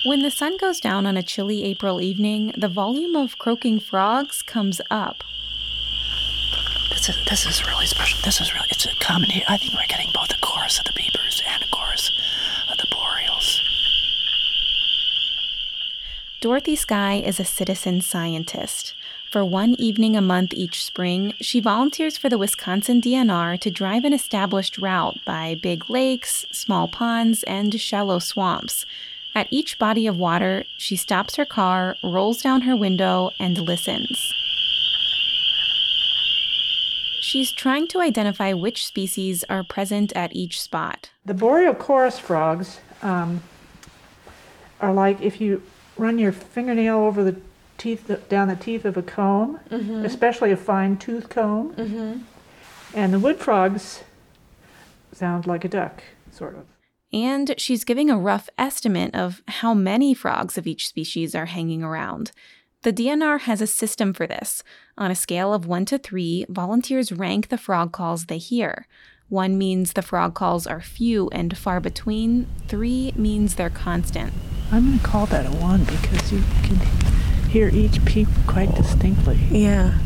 When the sun goes down on a chilly April evening, the volume of croaking frogs comes up. This is really special. It's a common here. I think we're getting both a chorus of the beavers and a chorus of the boreals. Dorothy Sky is a citizen scientist. For one evening a month each spring, she volunteers for the Wisconsin DNR to drive an established route by big lakes, small ponds, and shallow swamps. At each body of water, she stops her car, rolls down her window, and listens. She's trying to identify which species are present at each spot. The boreal chorus frogs are like if you run your fingernail over the teeth, down the teeth of a comb, especially a fine tooth comb. And the wood frogs sound like a duck, sort of. And she's giving a rough estimate of how many frogs of each species are hanging around. The DNR has a system for this. On a scale of 1 to 3, volunteers rank the frog calls they hear. 1 means the frog calls are few and far between. 3 means they're constant. I'm going to call that a 1 because you can hear each peep quite distinctly. Yeah.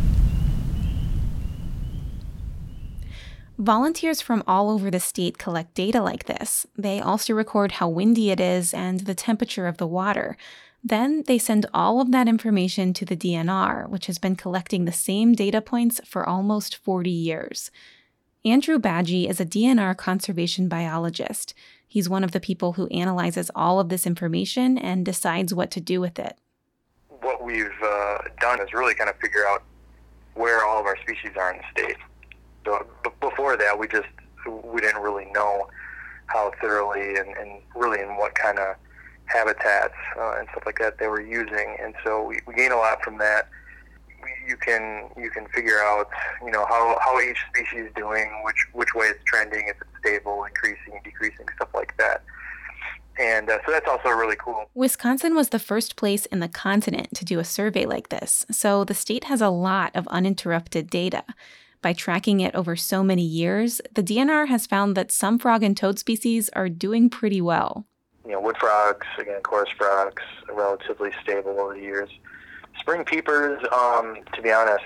Volunteers from all over the state collect data like this. They also record how windy it is and the temperature of the water. Then they send all of that information to the DNR, which has been collecting the same data points for almost 40 years. Andrew Badgie is a DNR conservation biologist. He's one of the people who analyzes all of this information and decides what to do with it. What we've done is really kind of figure out where all of our species are in the state. So before that, we didn't really know how thoroughly and really in what kind of habitats and stuff like that they were using, and so we gain a lot from that. You can figure out how each species is doing, which way it's trending, if it's stable, increasing, decreasing, stuff like that. And so that's also really cool. Wisconsin was the first place in the continent to do a survey like this, so the state has a lot of uninterrupted data. By tracking it over so many years, the DNR has found that some frog and toad species are doing pretty well. Wood frogs, again, chorus frogs, are relatively stable over the years. Spring peepers, to be honest,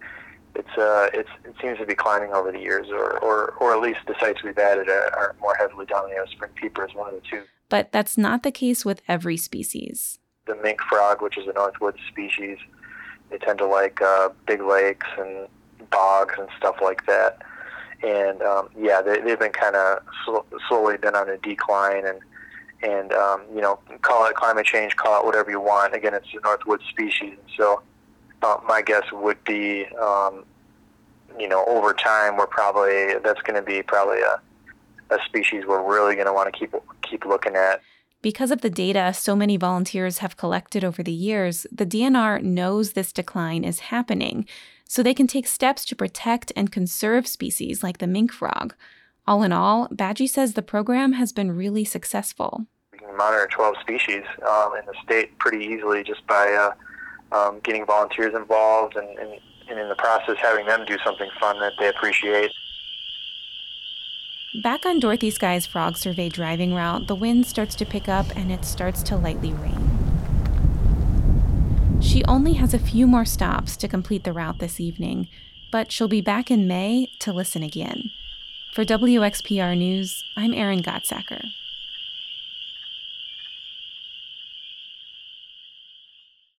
it seems to be climbing over the years, or at least the sites we've added are more heavily dominated with spring peepers, one of the two. But that's not the case with every species. The mink frog, which is a Northwoods species, they tend to like big lakes and bogs and stuff like that. And they've been kind of slowly been on a decline, and call it climate change, call it whatever you want. Again, it's a Northwoods species, and so my guess would be, over time, that's going to be probably a species we're really going to want to keep looking at. Because of the data so many volunteers have collected over the years, the DNR knows this decline is happening, so they can take steps to protect and conserve species like the mink frog. All in all, Badgie says the program has been really successful. We can monitor 12 species in the state pretty easily just by getting volunteers involved and in the process having them do something fun that they appreciate. Back on Dorothy Sky's frog survey driving route, the wind starts to pick up and it starts to lightly rain. She only has a few more stops to complete the route this evening, but she'll be back in May to listen again. For WXPR News, I'm Erin Gottsacker.